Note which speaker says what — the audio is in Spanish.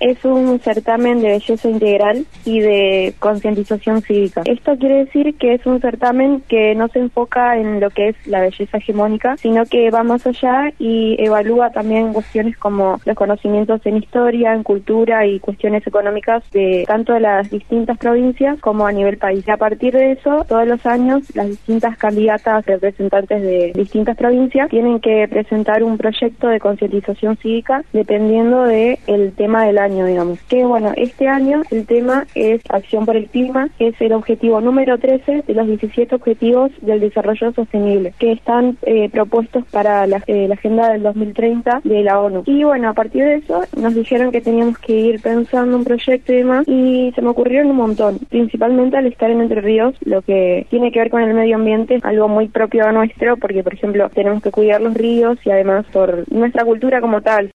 Speaker 1: es un certamen de belleza integral y de concientización cívica. Esto quiere decir que es un certamen que no se enfoca en lo que es la belleza hegemónica, sino que va más allá y evalúa también cuestiones como los conocimientos en historia, en cultura y cuestiones económicas de tanto de las distintas provincias como a nivel país. A partir de eso, todos los años, las distintas candidatas representantes de distintas provincias tienen que presentar un proyecto de concientización cívica dependiendo del tema del año, digamos. Que bueno, este año el tema es Acción por el Clima, que es el objetivo número 13 de los 17 objetivos del desarrollo sostenible, que están propuestos para la agenda del 2030 de la ONU. Y bueno, a partir de eso nos dijeron que teníamos que ir pensando un proyecto y demás, y se me ocurrieron un montón, principalmente al estar en Entre Ríos, lo que tiene que ver con el medio ambiente, algo muy propio a nuestro, porque por ejemplo tenemos que cuidar los ríos y además por nuestra cultura como tal.